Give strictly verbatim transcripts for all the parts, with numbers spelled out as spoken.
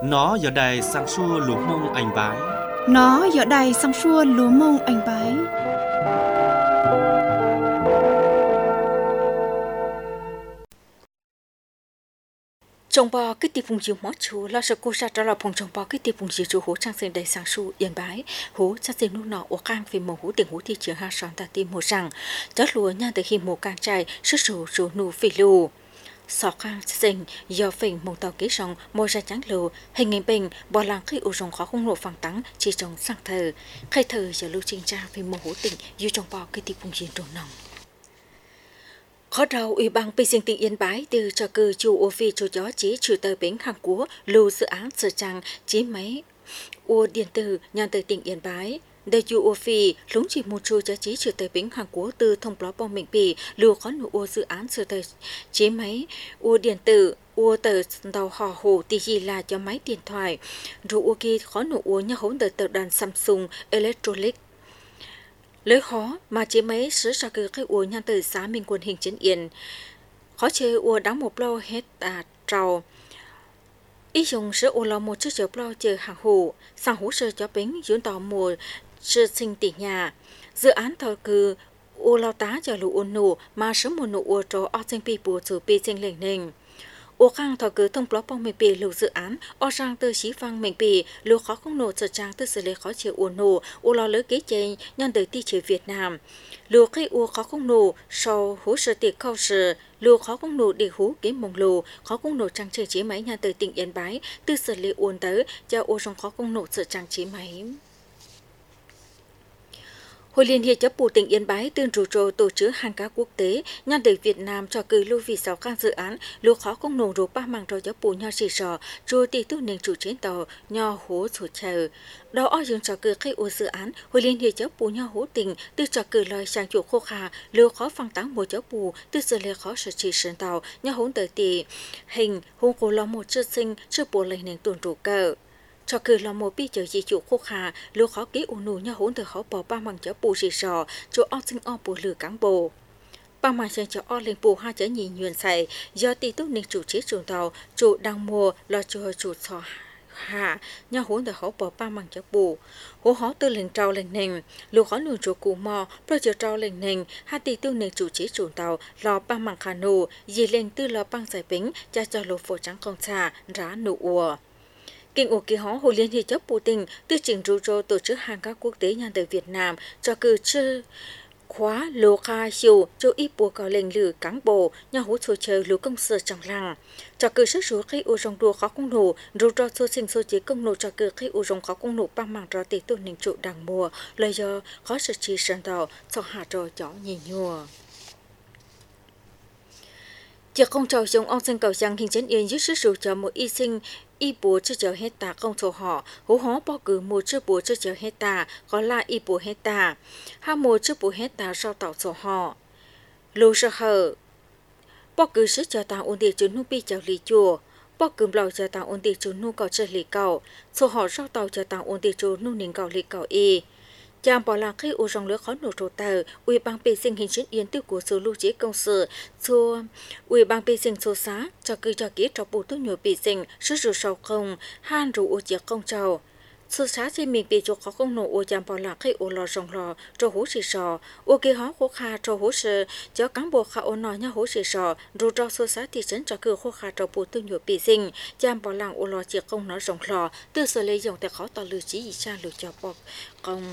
Nó giờ đây sang xua lúa mông anh bái. Nó giờ đây sang xua lúa mông anh bái. Trong bò cái tiệp phùng diều mót chú lo sợ cô sa trả lời phùng trong bò cái tiệp phùng diều chú hố trang sinh đầy sang su yên bái hố trang sinh lúc nọ ở cang vì mồ hố tiền hố thị trường ha sòn ta tim hồ rằng chó lúa nha từ khi mồ càng trai sức sủ sủ nụ phì lù sọ cang sinh do phình mông tàu kế sòng môi ra trắng lù hình hình bình bò làng khi u rồng khó không nổ phẳng tắng chỉ trong sang thờ khai thờ giờ lưu trình tra vì mồ hố tỉnh yêu trong bò cái tiệp phùng diều trồn nòng. Khó đầu Ủy ban Bê Sinh tỉnh Yên Bái từ cho cư chủ ô phi chủ gió chế trừ tờ bến Hàn Quốc lưu dự án sở trang chế máy ô điện tử nhằm từ tỉnh Yên Bái. Đời chủ ô phi lúng chỉ một chủ giá chế trừ tờ bến Hàn Quốc từ thông báo bom mình bì lưu khó nụ ô dự án sở tờ chế máy ô điện tử ô tờ tàu hò hồ tì gì là cho máy điện thoại rồi ô kia khó nụ ô nhà hỗn tờ tờ đoàn Samsung Electronics. Lối khó mà chế mấy sứ ra cư cái ua nhan từ xã Minh Quân hình chính yên. Khó chơi ua đóng một lâu hết à trầu. Ý dùng sứ ua lo một chiếc chở lâu chờ hàng hủ. Sang hủ sơ cho bánh dưỡng tỏ mùa sơ sinh tỷ nhà. Dự án thọ cư ua lao tá cho lũ ua nụ mà sớm một nụ ua trò ở sinh bì bùa chủ bì sinh lệnh nền. Ua khang thọ cử thông blog bong mình bì lưu dự án ở sang từ xí vang mình bì lưu khó không nổ sở trang từ xử lý khó chịu ua nổ ua lo lỡ kế chênh nhân tới ti chế Việt Nam lưu khi ua khó không nổ sau hú sở tiệc khâu sở lưu khó không nổ để hú kế mông lù khó không nổ trang chơi chế máy nhân tới tỉnh Yên Bái từ xử lý uốn tới cho ua trong khó không nổ sở trang chế máy. Hội Liên hiệp chấp vụ tỉnh Yên Bái tương rủ rồ tổ chức hàng cá quốc tế nhân tới Việt Nam cho cử lưu vì sáu căn dự án lưu khó công nổ rủ ba mảng rồi chấp vụ nho xì sò rồi tỷ tu nền chủ chiến tàu nho hố chủ chờ. Đó ở dương cho cử khai ô dự án Hội Liên hiệp chấp vụ nho hố tỉnh từ cho cử lời sang chủ khô khà lưu khó phăng táng một chấp vụ từ giờ lệ khó sở chỉ sơn tàu nho hốn tới tỷ hình hôn cổ lo một chữ sinh chữ bộ lệnh nền tuần rủ cờ. Cho cử là một bí chờ di chủ khô khà, lưu khó ký ủ nụ nhau hỗn từ khó bỏ ba bằng cho bù rì sò, chỗ o sinh o bù lử cán bồ. Ba bằng chân cho o lên bù hai chở nhì nhuền xài, do tỷ tốt nên chủ chế chủ tàu, chủ đang mua lo cho chủ sò hạ, nhau hỗn từ khó bỏ ba bằng cho bù. Hố hó tư lên trao lên nền, lưu khó nụ chủ cụ mò, lo cho trao lên nền, hai tỷ tư nên chủ chế chủ tàu, lo ba bằng khả nụ, dì lên tư lo băng giải bính, cha cho lô phổ trắng con xa, rá nụ ùa. Kinh ổ kỳ hó Hội Liên hiệp chấp vụ tỉnh tư trình rủ rô tổ chức hàng các quốc tế nhân tới Việt Nam cho cử chư khóa lô kha siêu cho ít bùa có lệnh lử cán bộ nhà hỗ trợ chờ lũ công sở trong làng cho cử sức số khi u rong đua khó công nổ rủ rô số sinh số chế công nổ cho cử khi u rong khó công nổ bằng mảng rò tỷ tu nền trụ đằng mùa lời do khó sự chi sơn tàu cho hạ trò chó nhì nhùa. Chỉ không trò giống ông sinh cầu rằng hình chấn yên dưới sức sưu cho một y sinh y bố cho chờ hết ta không thổ họ hú hó bỏ cử một chiếc bố cho chờ hết ta gọi là y bố hết ta hai một chiếc bố hết ta sau tạo sổ họ lô sơ hở bỏ cử sức cho ta ổn định cho nu bị chào lý chùa bỏ cử lâu cho ta ổn định cho nu cầu chơi lý cầu sổ họ sau tạo cho ta ổn định cho nu nín cầu lý cầu y chàng bỏ lạc khi u rong lứa khó nổ trổ tờ Ủy ban Bê Sinh hình chính yên tư của số lưu chế công sự xua Ủy ban Bê Sinh số xá cho cư cho ký cho bộ tốt nhiều Bê Sinh sức rủ sầu không han rủ u chiếc công trầu số xá trên mình bị cho khó không nổ u chàng bỏ lạc khi u lò rong lò cho hú xì sò u kỳ hó khô kha cho hú sơ cho cán bộ khá u nò nha hú xì sò rủ cho số xá thị trấn cho cư khô kha cho bộ tốt nhiều Bê Sinh chàng bỏ lạc u lò chiếc công nó rong lò từ sở lấy dòngแต่khó tỏ lưu chí gì cha lưu cho bọc công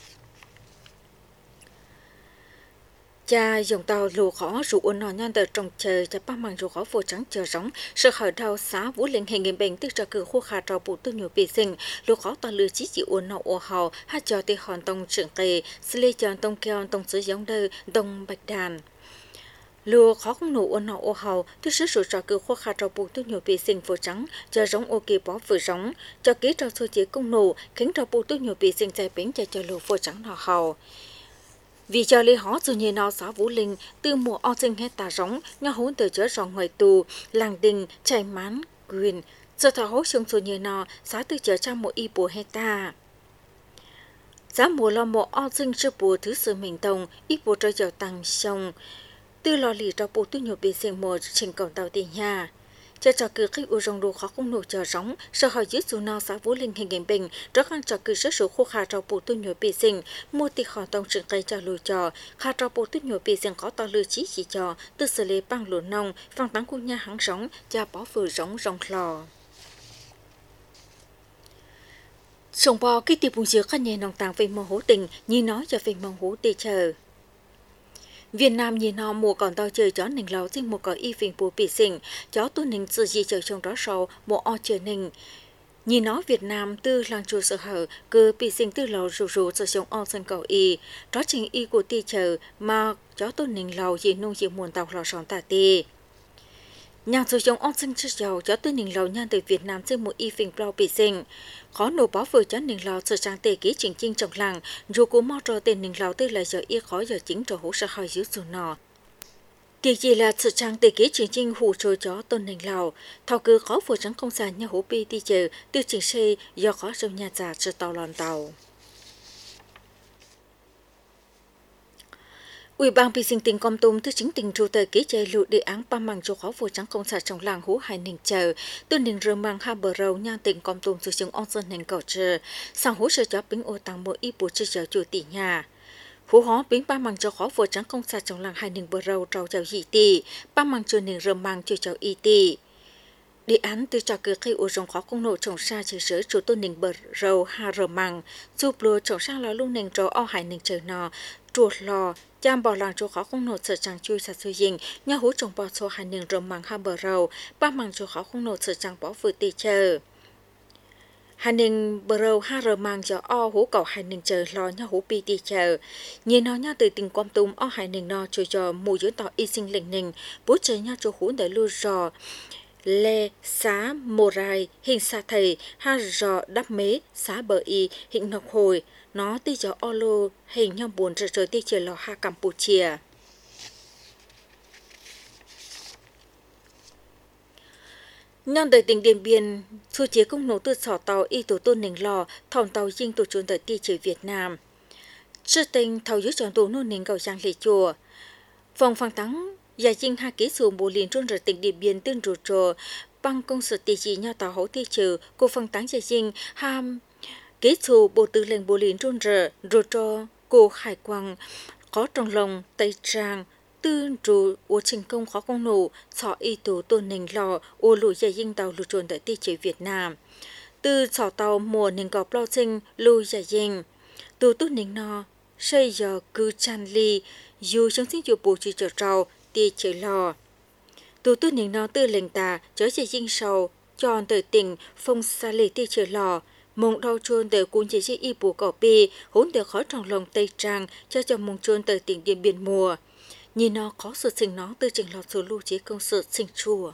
cha dùng tàu lù khó rủ ôn nọ nhân tờ trồng chờ cho ba mảng rủ khó phổ trắng chờ rống sự khởi đầu xã vũ linh hình nghiệm bệnh tức cho cử khu khả trò bù tư nhiều bị sinh lù khó tàu lừa chỉ chỉ ôn nọ ô hào hát cho tê hòn tông trưởng kề xử lý cho tông keo tông sứ giống đơ tông bạch đàn lù khó không nổ ôn nọ ô hào tức sức rủ trò cử khu khả trò bù tư nhiều bị sinh phổ trắng chờ rống ô kỳ bó vừa rống cho ký trò số chế công nổ khiến trò bù tư nhiều bị sinh dài bến cho cho lù phổ trắng nọ hào. Vì cho lý họ dù như nào xã Vũ Linh từ mùa o sinh hết tà rống nhau hốn từ chớ rong ngoài tù làng đình chảy mán quyền giờ thảo hốt sông dù như nào xã từ chớ trong một y bùa hết ta giá mùa lo mùa o sinh sư bùa thứ sự mình tông y bùa cho giàu tăng sông từ lò lì cho bùa tu nhiều bị sinh mùa trình cầu tàu tiền nhà cho trò cử khi u rong đồ khó không nổ chờ róng sợ hỏi dưới dù nào xã vũ linh hình hình bình rất ăn trò cử sức số khô khá trò bộ tu nhồi bì sinh mua tì khỏi tông sự cây cho lùi trò khá trò bộ tu nhồi bì sinh có to lư chí chỉ trò từ xử lý bằng lúa nông phăng tán khu nhà hãng róng cha bỏ vừa róng rong lò sông bò cái tiệp bùng dược khăn nhẹ nòng tàng về mồ hố tình như nói cho về mồ hố tê chờ Việt Nam nhìn họ mùa còn tao chơi chó nình lào riêng một có y phình bùa bị sinh chó tu nình sự gì chờ trong đó sau một o chơi nình nhìn nó Việt Nam tư làng chùa sở hở cứ bị sinh tư lào rủ rủ sở trong o sân cầu y đó chính y của tê chờ mà chó tu nình lào gì nông gì muôn tàu lò sòn tà tê nhà sử dụng ong sinh chất dầu cho tôi nhìn lầu nhan từ Việt Nam trên một y phình bao bị sinh khó nổ bó vừa cho nhìn lầu sự trang tề ký chính chính trong làng dù cũng mò trò tên nhìn lầu tư là giờ y khó giờ chính trò hỗ trợ hỏi dưới dù nọ điều gì là sự trang tề ký chính chính hủ trôi chó tôn nhìn lầu thao cứ khó vừa trắng không sàn nhà hố pi đi chờ tiêu chỉnh xe do khó trong nhà già cho tàu lòn tàu Ủy ban bị sinh tình Con Tum thứ chính tình trụ tờ ký chế lụ đề án ba mảng cho khó vô trắng công xã trong làng hú hải ninh chờ từ ninh rơ mang ha bờ râu nha tỉnh Con Tum sử dụng on dân nền cầu trừ sang hú sơ cho bính ô tăng mỗi y bố chư chờ chủ tỷ nhà hú hó bính ba mảng cho khó vô trắng công xã trong làng hải ninh bờ râu trâu chào dị tỷ ba mảng cho ninh rơ mang cho chào y tỷ đề án từ trò cửa khi ô rồng khó công nộ trồng xa chỉ sửa chủ tôn ninh bờ râu ha rơ mang giúp lùa trồng xa lò lung ninh trâu o hải ninh chờ nò chuột lò chăm bỏ làng chỗ khó không nộp sở trang chui sạch suy dình nhà hú trồng bò số hai nền rồng màng hai bờ râu ba màng chỗ khó không nộp sở trang bỏ vừa tì chờ hai nền bờ râu hai rờ màng cho o hú cầu hai nền chờ lo nhà hú pi tì chờ nhìn nó nhà từ tỉnh Quang Tum o hai nền no chơi cho mù dưới tỏ y sinh lệnh nền bố chơi nhà chỗ hú để lưu rò lê xá mồ rai hình xa thầy ha rò đắp mế xá bờ y hình nọc hồi nó tí cho olo hình nhau buồn trở trở tí chờ lò ha Campuchia. Nhân đời tỉnh Điện Biên, thu chế công nổ từ sỏ tàu y tổ tôn nền lò, thòng tàu dinh tổ chuồn tới tí chờ Việt Nam. Trước tình thầu dưới chọn tổ nô nền cầu giang lệ chùa. Vòng phang thắng, gia dinh ha ký xuống bố liền trôn rửa tỉnh Điện Biên tương rủ trồ, bằng công sự tỷ chỉ nhau tàu hấu tí chờ, cô phang thắng gia dinh ham kế chủ bộ tư lệnh bộ lính trôn rờ rồi cho cô hải quang có trong lòng tây trang tư trụ ô trình công khó công nổ sọ y tố tôn nền lò ô lùi giải dinh tàu lùi trồn tại tây chế Việt Nam từ sọ tàu mùa nền gọp lo sinh lùi giải dinh từ tôn nền no xây giờ cứ chan ly dù trong sinh chủ bộ chỉ trở trâu tây chế lò từ tôn nền no tư lệnh tà chở giải dinh sầu tròn tới tỉnh phong xa lì tây chế lò mong đau trôn để cuốn chế chế y bù cỏ bì hỗn để khó trong lòng tây trang cho cho mong trôn tới tỉnh Điện Biên mùa nhìn nó có sự sinh nó từ trình lọt số lưu chế công sự sinh chùa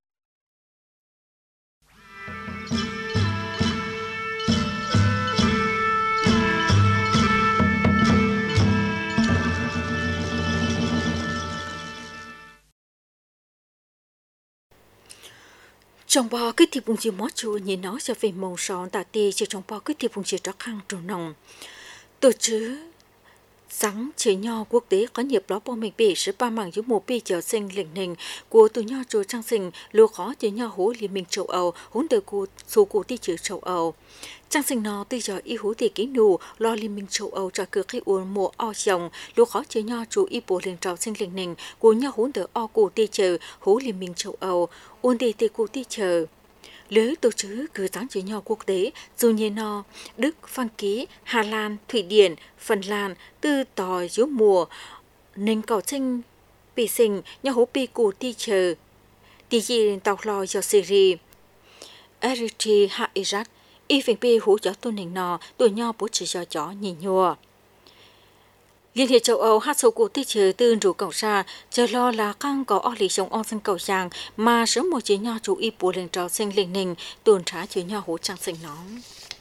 trong bò cái thịt bùng chiều mót chua nhìn nó sẽ về màu son tà tê cho trong bò cái thịt bùng chiều trắc khang trồn nồng tổ chứ sáng chế nho quốc tế có nhiều đó bò mình bị sự ba mảng giữa một bi chờ sinh lệnh nền của tụi nho chùa trang sinh lúa khó chế nho hú liên minh châu Âu hỗn đời của số của thị trường châu Âu trang sinh nó từ giờ y hú thì kỹ nụ lo liên minh châu Âu cho cửa khi uốn mùa o dòng lúa khó chế nho chủ y bộ liên trào sinh lệnh nền của nho hỗn đời o của thị trường hú liên minh châu Âu uốn đề tê của thị trường lưới tổ chức cử tán chế nho quốc tế dù như no Đức, Phan Ký, Hà Lan, Thụy Điển, Phần Lan từ tỏi giữa mùa nên cầu sinh bị sinh nho hố pi của thị trường tỷ gì tàu lò do Syria Eritrea hạ Iraq y phiền pi hú cho tôn nền nò tuổi nho bố chỉ cho chó nhìn nhùa Liên hiệp châu Âu hát sâu của thị trường tư rủ cầu xa chờ lo là căng có ở lý sống on sân cầu giang mà sớm một chế nho chủ y bố lên trò sinh lên nình tuần trả chế nho hỗ trang sinh nóng.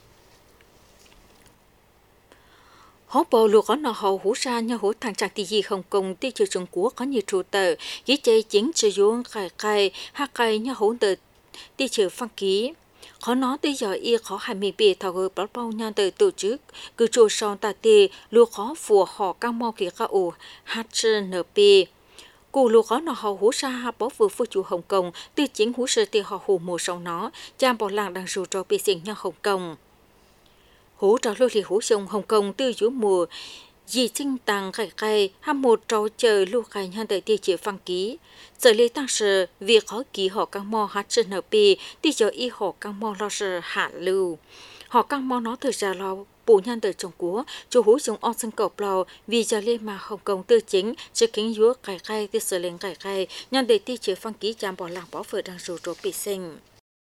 Hố bầu lùa có nọ hậu hú ra nho hỗ thằng trạng tỷ gì Hồng Kông thị trường Trung Quốc có nhiều trụ tờ ghi chế chính sử dụng khai khai hạ khai nho hỗ tờ thị trường Phan Ký. Khó nói tới giờ y khó hai mươi bề thảo gỡ bảo bao nhau tới tổ chức cứ trù son tà tê lùa khó phù họ căng mò kì khá ủ hát nở bề Cú lù khó nó hậu hú sa ha bó vừa phu chủ Hồng Kông, từ chính hú sư tì họ hù mùa sau nó, chạm bỏ làng đang rủ trò bị xịn nhau Hồng Kông. Hú trò lô lì hú sông Hồng Kông từ giữa mùa, dì sinh tăng khai khai, ham một trò chờ lưu khai nhân đại tiêu chế phăng ký. Giờ lý tăng sự, việc khó ký họ căng mò hát chân hợp bì, thì giờ y họ căng mò lo sự hạ lưu. Họ căng mò nó thời ra lo, bổ nhân đời trong quốc, chủ hú dùng on sân cọp lò, vì giờ lên mà Hồng Kông tư chính, sự kính dúa khai khai, tư sở lên khai khai, nhân đại tiêu chế phăng ký chạm bỏ làng bỏ phở đang rủ rỗ bị sinh.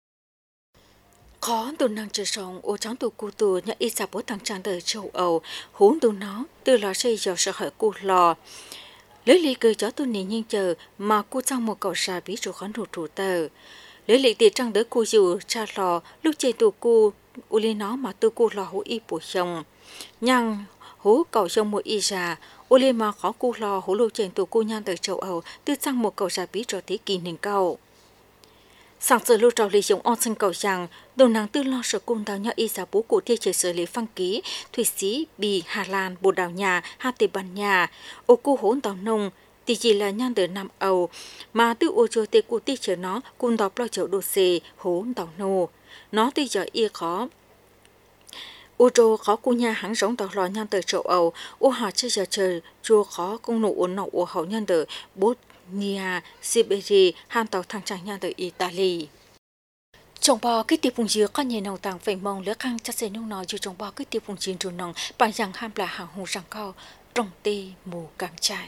Khó tù năng trở sống ô chóng tù cụ tù nhà y xa bố thằng trang đời châu Âu, hốn tù nó, từ lò xây dò sợ hởi cụ lò. Lấy lý cười cho tù ní nhìn chờ mà cụ trong một cậu xa bí rủ khán rủ rủ tờ. Lấy lý tì trang đỡ cụ dù cha lò lúc chơi tù cụ, u lý nó mà tù cụ lò hú y bổ xong. Nhưng hú cậu xong một y ra, u lý mà khó cụ lò hú lúc chơi tù cụ nhan đời châu Âu từ trong một cậu xa bí rủ thế kỷ nền cầu. Sáng giờ lưu trào lý dùng on sân cầu rằng, đồ nàng tư lo sở cung đào nhà y giáo bố cụ tiêu chế xử lý phăng ký, Thủy Sĩ, Bì, Hà Lan, Bồ Đào Nha, Hà Tây Ban Nha, ô cụ hỗn tàu nông, thì chỉ là nhan đời Nam Âu, mà tư ô chô tê cụ tiêu chế nó cung đọc lo chậu đồ xê, hỗn tàu nô. Nó tư giờ y khó. Ô chô khó cụ nhà hãng giống tàu lò nhan đời châu Âu, ô hà chơi giờ trời, chô khó công nụ ổn nọ ô hậu nhan đời bốt Nia, Siberia, ham tàu thang trang nhà đời Italy. Trong bò cái tiệp vùng dừa có nhiều nông tàng phải mong lỡ khăn chắc sẽ nông nói cho trong bò cái tiệp vùng chiến trường nông bằng rằng ham là hàng hồ rằng cao trong tê mù cam trai.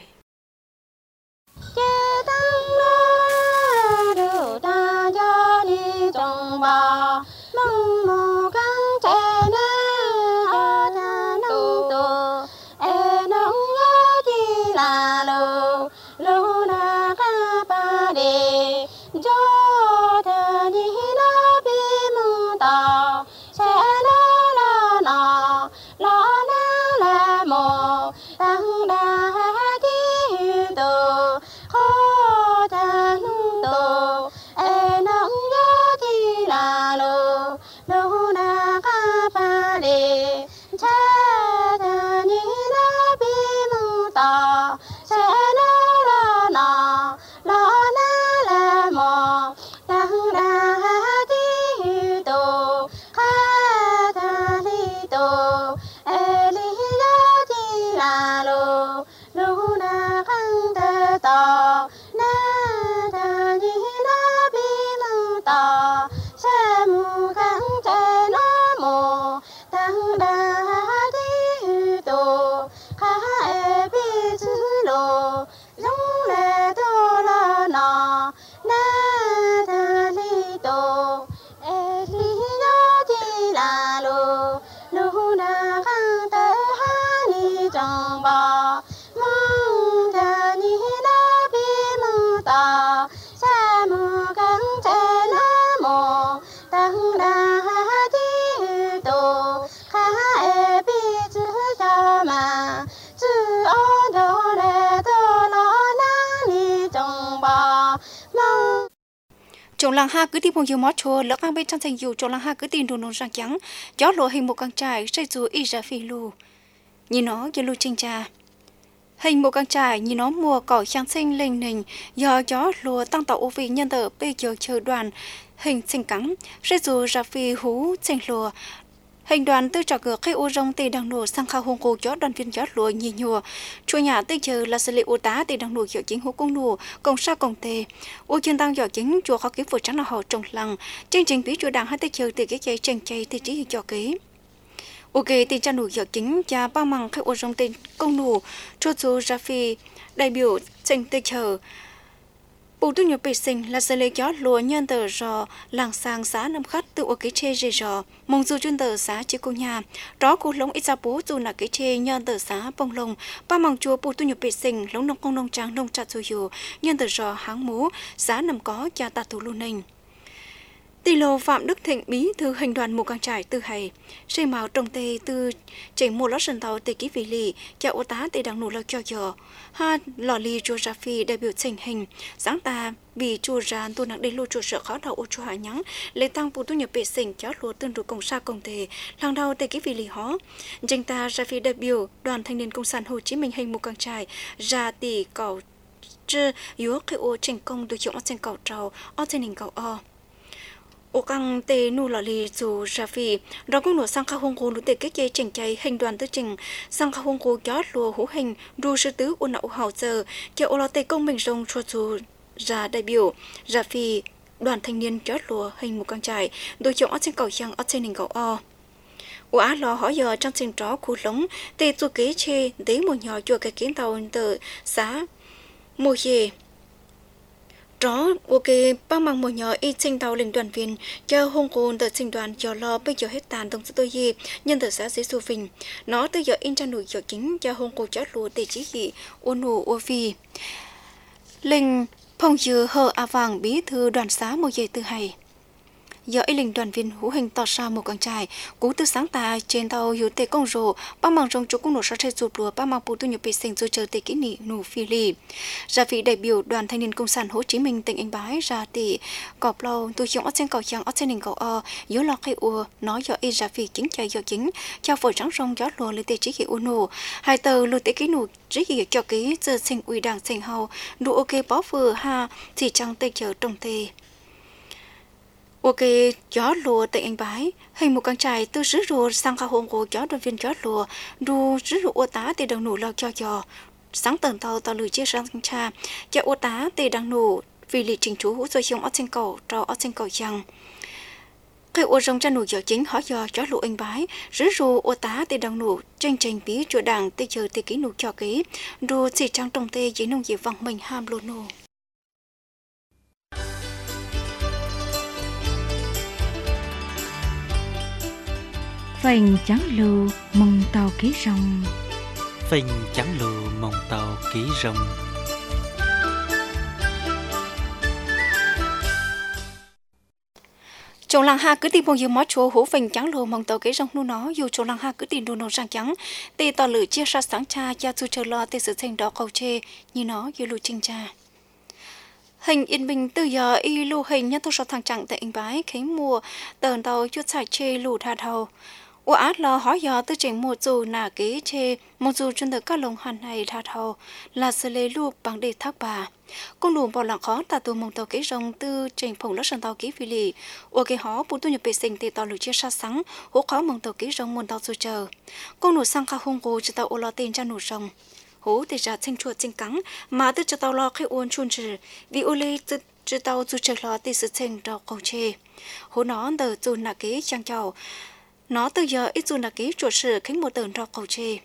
Trong làng ha cứ tìm phong yêu mót chua lỡ ngang bên trong thành yêu trong làng ha cứ tìm đồ nón răng trắng gió lộ hình một con trai xây dù y ra phi lu nhìn nó như lu trinh trà hình một con trai nhìn nó mùa cỏ sáng xinh linh nình do gió lùa tăng tạo ô vi nhân tờ bây giờ chờ đoàn hình xinh cắn xây dù ra phi hú xinh lùa hình đoàn tư trò cửa khai ô rong tê đang nổ sang khao hông cô gió đoàn viên gió lùa nhì nhùa chùa nhà tê chờ là xử lý ô tá tê đang nổ dọ chính hú công nổ công sa công tê ô chuyên tăng dọ chính chùa khó kiếm phụ trắng là họ trồng lăng chương trình bí chùa đảng hai tê chờ từ cái chạy tranh chạy tê chỉ cho kế ok tê cha nổ dọ chính cha ba măng khai ô rong tê công nổ chùa chùa ra phi đại biểu tranh tê chờ bộ tu nhập vệ sinh là xử lý gió lúa nhân tờ rò làng sang xã nằm khát tự ở cái chê rì rò mong dù chuyên tờ xã chỉ cô nhà đó cô lông ít ra bố dù là cái chê nhân tờ xã bông lông ba mong chùa bộ tu nhập vệ sinh lông nông công nông trang nông trà dù dù nhân tờ rò háng mố xã nằm có cha ta thủ luôn nình tỷ lô Phạm Đức Thịnh bí thư hành đoàn một càng trải từ hay xây màu trồng tê từ chảy một lót sân tàu tê ký vị lì cha ô tá tê đang nổ lợt cho giờ ha lò lì chùa ra phi đại biểu trình hình sáng ta vì chùa ra tu nặng đến lô chùa sợ khó đầu ô chùa hạ nhắng lấy tăng phụ tu nhập vệ sinh chó lúa tương đối công sa công tê hàng đầu tê ký vị lì hó danh ta ra phi đại biểu đoàn thanh niên cộng sản Hồ Chí Minh hình một càng trải ra tỷ cầu chứ yếu cái ô trên công được chọn ở trên cầu trầu ở trên đỉnh cầu o ô căng tê nu lọ lì dù ra phi đó cũng nổ sang khá hông cô nụ tê kết dây chỉnh chạy hình đoàn tư trình sang khá hông cô gió lùa hữu hình đu sư tứ ô nậu hào giờ cho ô lọ tê công mình rồng chua dù ra đại biểu ra phi đoàn thanh niên gió lùa hình một căng trải đôi chọn ở trên cầu trăng ở trên đỉnh cầu o ô á lọ hỏi giờ trong trình tró khu lống tê chua kế chê đấy một nhỏ chua cái kiến tàu từ xã mùa dê đó ok băng bằng một nhỏ y sinh tàu linh đoàn viên cho hông côn tờ sinh đoàn cho lo bây giờ hết tàn tổng số tôi gì nhân tờ xã giê xu phình nó từ giờ in trang nổi cho chính cho hông côn chót lúa để chỉ thị ôn nụ ô phi linh phong dư hờ a vàng bí thư đoàn xã một dây từ hay giờ ấy linh đoàn viên hữu hình tỏ ra một con trai cú từ sáng ta trên tàu hiểu tề công rồ ba mang trong chỗ cũng nổ sát chụp lúa ba mang phụ tu nhập bị sinh rồi chờ tề kỹ nị nụ phi lì ra vị đại biểu đoàn thanh niên cộng sản Hồ Chí Minh tỉnh Yên Bái ra tỷ cọp lâu tôi chọn ở trên cầu trắng ở trên đỉnh cầu o yếu lọ cây ua nói giờ y ra vị chính chạy giờ chính cho phổi trắng rong gió lúa lấy tề chỉ hiệu nổ hai tờ lúa tề kỹ nụ chỉ hiệu cho kỹ giờ sinh uy đảng sinh hậu đủ ok bó vừa ha chỉ chẳng tề chờ trong tề ok gió lùa tại Anh Bái hình một con trai từ rứ rùa sang khá hồn của gió đoàn viên gió lùa đu rứ rùa ô tá thì đang nổ lo cho giò sáng tần tàu tàu lưỡi chia sang cha cho ô tá thì đang nổ vì lịch trình chú hữu rồi xong ở trên cầu trò ở trên cầu chăng cái ô rong cha nổ gió chính hỏi giò gió lùa Anh Bái rứ rùa ô tá thì đang nổ tranh tranh bí chỗ đảng tê chờ tê ký nổ cho ký đu chỉ trang trong tê dưới nông nghiệp vàng mình ham lô nổ phanh trắng lưu mong tàu ký rong phanh trắng lù mong tàu ký rồng chỗ làng ha cứ tìm bao nhiêu món chúa hú phình trắng lù mong tàu ký rong nu nó dù chỗ làng ha cứ tìm đồ nổ răng trắng tê tỏ lửa chia ra sáng cha cha chu chờ lo tê sự thành đó cầu chê như nó như lù trinh cha hình yên bình từ giờ y lù hình nhân tôi so thằng chẳng tại Anh Bái khánh mùa tờn tàu chút sải chê lù tha thầu ô át lo hỏi giờ từ trình một dù nà kế chê một dù trên được các lồng hàn này tha thầu là xử lê lù bằng đề thác bà công lùm bỏ lặng khó ta từ mong tàu kế rồng từ trình phồng lót sân tàu kế phi lì ô kế hó bù tu nhập bề sinh tê tàu lù chia sát sáng hố khó mong tàu kế rồng muôn tàu dù chờ công nụ sang khá hung cô cho tàu ô lo tên cho nụ rồng hố thì ra thanh chuột thanh cắn mà từ cho tàu lo khai ôn chun trừ vì ô lê từ cho tàu dù chờ lo tê sự thanh đào cầu chê hố nó tờ dù nà kế trang chào nó từ giờ ít dù là ký chuột sự khánh một tờn rau cầu chê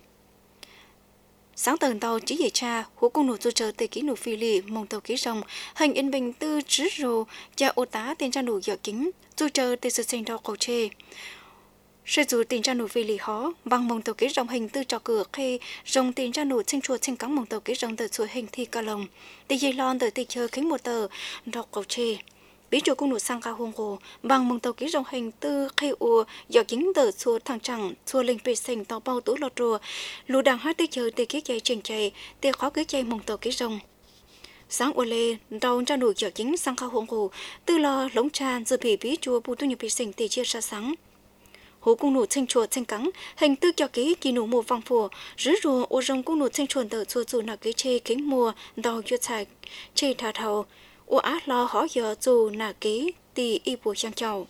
sáng tờn tàu chỉ dễ cha hú cung nụ dù chờ tê ký nụ phi lì mong tàu ký rồng hành yên bình tư trứ rù cha ô tá tên cha nụ dọ kính dù chờ tê sự sinh rau cầu chê sẽ dù tiền cha nụ phi lì khó bằng mong tàu ký rồng hình tư trò cửa khi rồng tiền cha nụ sinh chuột sinh cắn mong tàu ký rồng tờ chuột hình thi ca lồng tê dây lon tờ tê chờ khánh một tờ rau cầu chê bí chủ cung nụ sang ca hông hồ bằng mong tàu ký rong hình tư khai ua do chính tờ xua thằng chẳng xua linh bê sinh tàu bao tú lọt rùa lù đằng hát tê chờ tê ký chạy trình chạy tê khó ký chạy mong tàu ký rong sáng ua lê đầu ra nụ do chính sang ca hông hồ tư lo lống tràn giờ bị bí chùa bù tu nhập bê sinh tê chia ra sáng hố cung nụ sinh chuột sinh cắn hình tư cho ký kỳ nụ mùa vang phùa rứ rùa ô rong cung nụ sinh chuột tờ xua dù nà ký chê kính mùa đào cho chạy chê thà thầu ô á lo hỏi giờ dù nà ký tì y bùa sang chào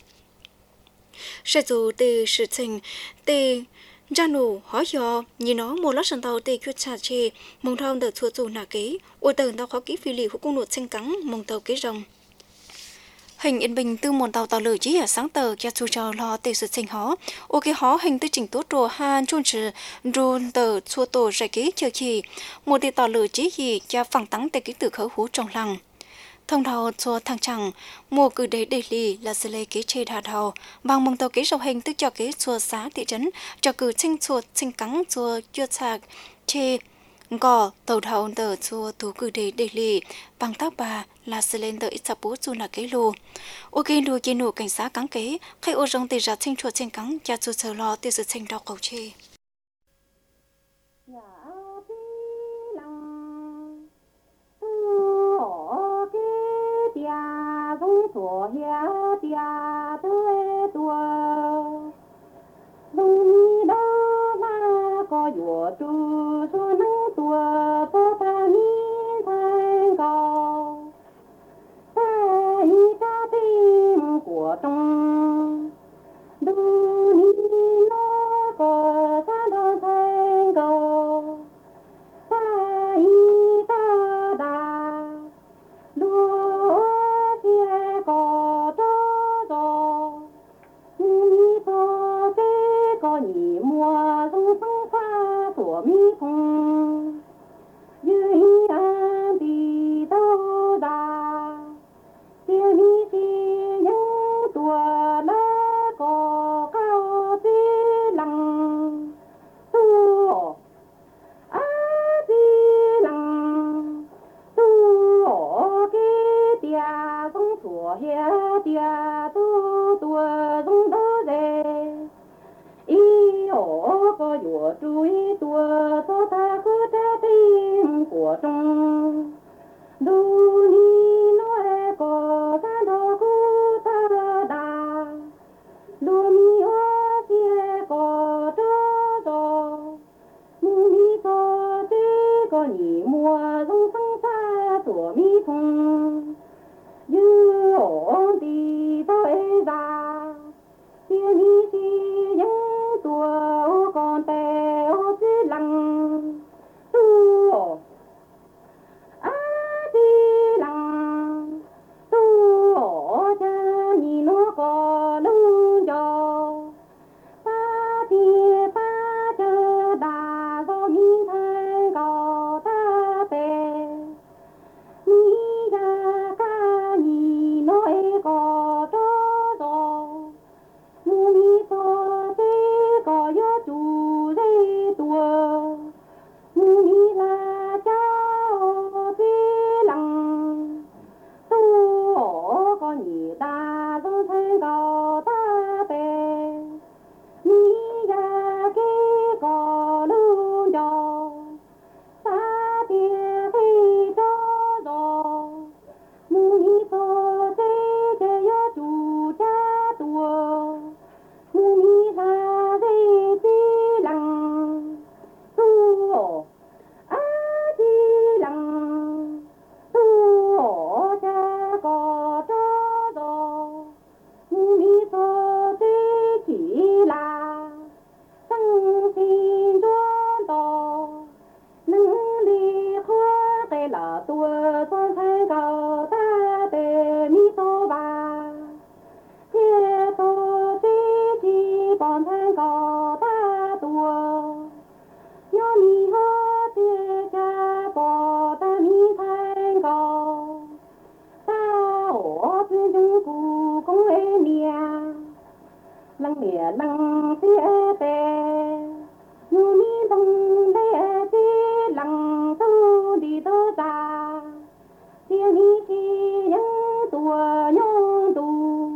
sẽ dù tì sự tình tì ra nụ hỏi giờ nhìn nó một lát sân tàu tì quyết trả chê mong thao đợt chua dù nà ký ô tờn tàu khó ký phi lì hữu cung nụ sinh cắn mong tàu ký rồng hình yên bình từ một tàu tàu lửa chỉ ở sáng tờ cho chú cho lo tê sự sinh hó ô cái hó hình tư chỉnh tốt rùa han chôn trừ rùn tờ chua tổ rải ký chờ chỉ một tê tàu lửa chỉ gì cho phẳng tắng tê ký từ khẩu hú trong lăng thông đầu cho thằng chẳng mùa cử đấy để lì là xử lý kế chế đà đầu bằng mong tàu kế sầu hình tức cho kế chùa xã thị trấn cho cử sinh chùa sinh cắn chùa chùa sạc chê gò tàu đầu tờ chùa tú cử đấy để lì bằng tác bà là xử lên tới sập bút chùa là kế lù ok đùa chế nụ cảnh sát cắn kế khi ô rong tê ra sinh chùa sinh cắn cho chùa sờ lo tê sự sinh đau cầu chê tia rong thua hia tia tue tua rong mi da ma có dùa tu so nắng tua po ta mi thay mùa rong sang xa tổ mi thùng như ổn đi tới ra thiên mi chi những tua con tèo chỉ lăng tu a đi lăng tu cha nhìn nó có lưng gió ta thì ta chờ đà do mi thay gò ta về mi ra ca nhìn nói có cho gió mu mi so thế có yo chủ dây tua mu mi là cháu thế lăng tu ổ có nhị ta do thay gò ta về mi ra cái có lưng gió ta tia phi cho gió mu mi so thế để yo chủ cha tua mu mi ra dây ti lăng tu ổ a ti lăng tu ổ cha có cho gió mu mi so thế chỉ là tăng xin cho to nâng đi khoa cái là tua son thay cầu ta để mi so ba thế to thế chỉ còn thay cầu ta tua nhớ mi hơ thế cha bỏ ta mi thay cầu ta ổ tư dung cụ cũng ê mìa lăng mìa lăng tía tê như mi bông đê tê lăng tu đi tơ ra tía mi chi những tua nhông tu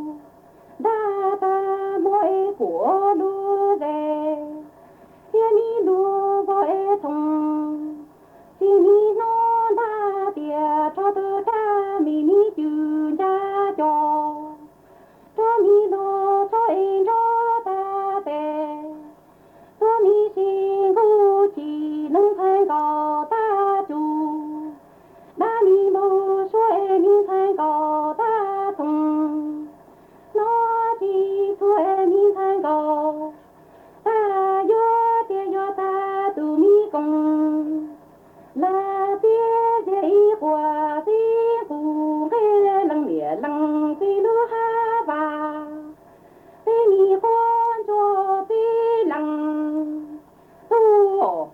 đa ta mỗi của đua rê tía mi đua gọi thùng tía mi nó đa tía cho tơ ta mi mi chư cha cho cho mi lo cho em cho ta tê cho mi xin cô chỉ nâng thay gò ta chủ đã mi mô cho em mi thay gò ta thùng nó chỉ cho em mi thay gò ta yo tia yo ta tu mi công là tia dễ qua ti phù cái lăng mía lăng ti lúa ha và ti mi con cho ti lăng tu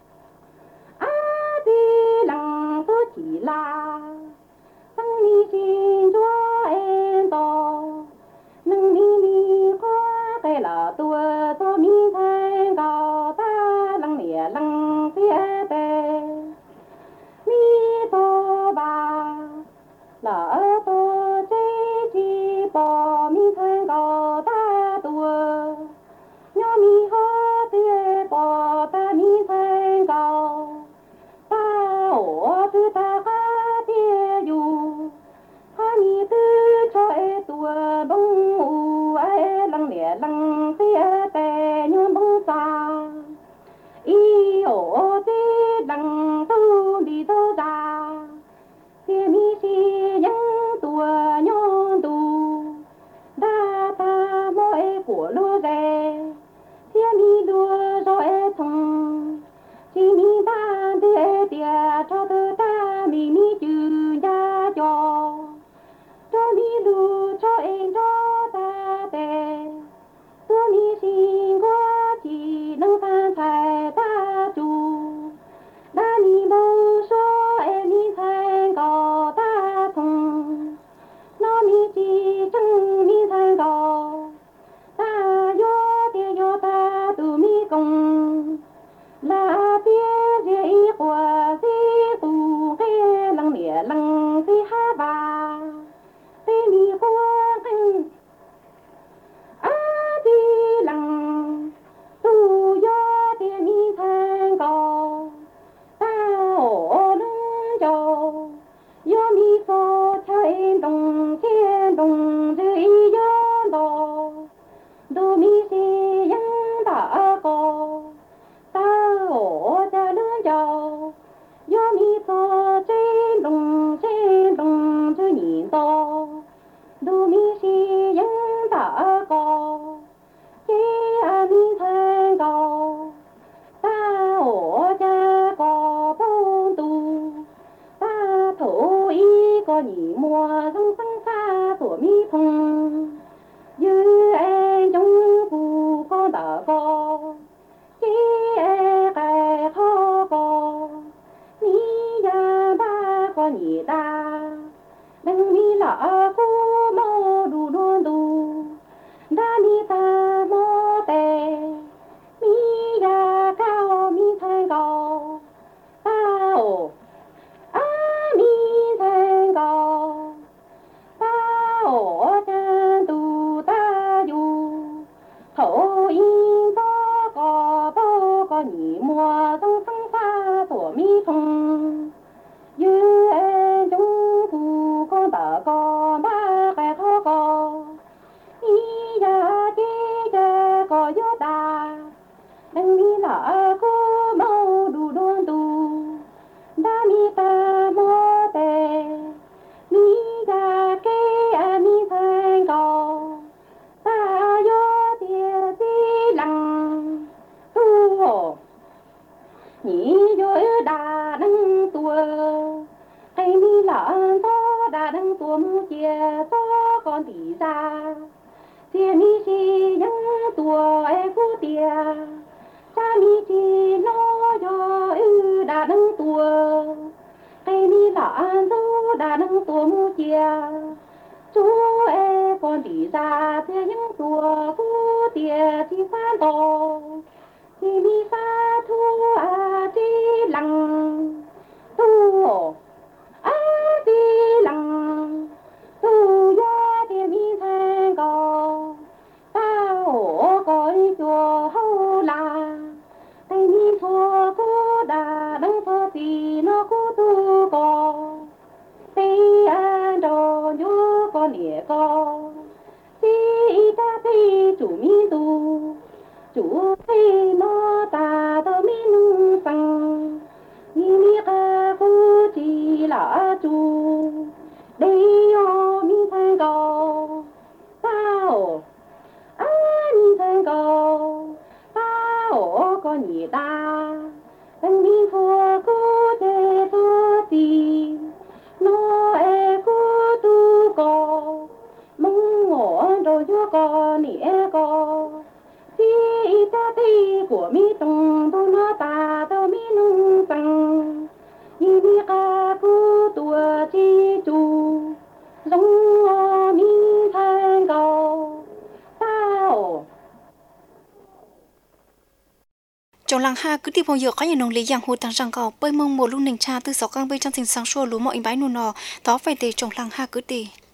a ti lăng tu chỉ là tăng mi xin cho em to nâng mi mi qua cái là tua cho mi thay gò ta lăng mía lăng ti tê mi to ba là to chế chi bỏ mi thay gò ta tua nhớ mi hơ tia bỏ ta mi thay gò ta ổ tư ta ha tia dù ha mi tư cho e tua bông u e lăng mẹ lăng tia tè như bông xa y ổ tê lăng tu đi tơ ra tia mi chi những tua nhon tu đa ta mỗi của lúa rê tia mi đua rồi thùng chỉ mi ba tia tia cho tơ ta mi mi chư gia cho cho mi đu cho em cho ta tê tua mi xin qua chỉ nâng phan thay ta chủ đã mi mô số em mi thay gò ta thùng nó mi chi chân mi thay gò ta yo tia yo ta tu mi công là tia dễ qua dễ tu cái lăng mía so trên đồng trên đồng cho nhìn to đu mi si yên ta có chế mi thanh cao ta ở cha có phong tu ta thổ ý có nhị mùa rong sang xa của mi phong như em trong phù con đã có chế cái khó có ni ya ba có nhị ta đừng mi lỡ cô mô đủ đôn đủ đa mi ta mô tè mi ya cao mi thanh cao ta ồ a mi thanh cao ta ồ cha tu ta du thổ yên có có bao có nhị mùa trong sang xa của mi phong như em trong phù con ta có ba cái khó có ý ya chế cha có gió ta đừng mi lỡ cô mau đủ đôn đủ đa mi ta mô tè mi ya kê a mi thanh cao ta gió tia ti lăng tu hồ nhị dối đà đăng tua hay mi lỡ to đà đăng tua mu chia to con tỷ ra tia mi si nhân tua e cu tia cha mi chi lo yo ư đà đăng tua hay mi lỡ to đà đăng tua mu chia chú e con tỷ ra tia nhân tua cu tia chi phan to thì mi sa thu a chi lăng tu a chi lăng tu ya thì mi thanh cao ta ổ coi chùa hậu la tay mi thua cô đà đăng thua thì nó cô tu co tay an đồ nhớ con địa co ti ta ti chủ mi tu chủ thấy nó ta tao mi nung sang ni mi ca cô chỉ là chủ đây yo mi thanh cao tao a mi thanh cao tao có nhị ta đừng mi thua cô để thua thì nó e cô tu co mong ngõ rồi chúa co nè co ti ta ti của mi tung tu nó ta tao mi nung tăng ni mi ca cô tua chi chu giống mi thanh cao tao trong làng ha cứ đi vào giờ có nhiều nông lý giang hồ tăng răng cầu bơi mông một lúc nền cha từ sáu căng bên trong tình sáng xua lúa mọi bãi nụ nọ đó phải để trong làng ha cứ đi